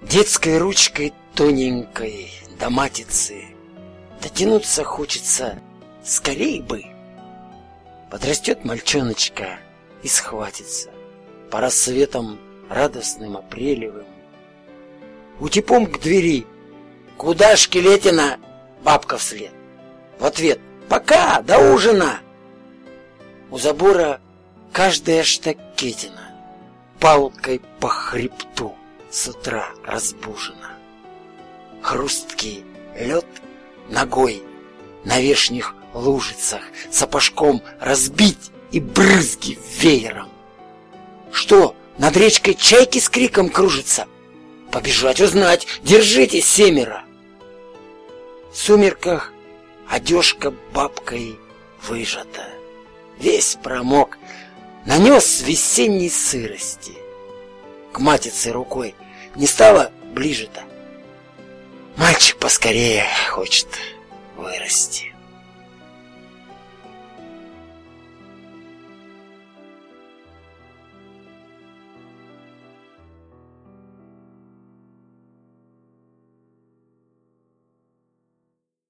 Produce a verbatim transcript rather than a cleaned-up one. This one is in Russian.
Детской ручкой тоненькой до матицы дотянуться хочется скорей бы. Подрастет мальчоночка и схватится по рассветам радостным апрелевым. Утепом к двери: «Куда, Шкелетина?» Бабка вслед. В ответ: «Пока, до ужина!» У забора каждая штакетина палкой по хребту с утра разбужена. Хрусткий лед ногой на вешних лужицах сапожком разбить и брызги веером. Что, над речкой чайки с криком кружатся? Побежать узнать, держитесь, семеро! В сумерках одежка бабкой выжата, весь промок, нанес весенней сырости. К матице рукой не стало ближе-то. Мальчик поскорее хочет вырасти.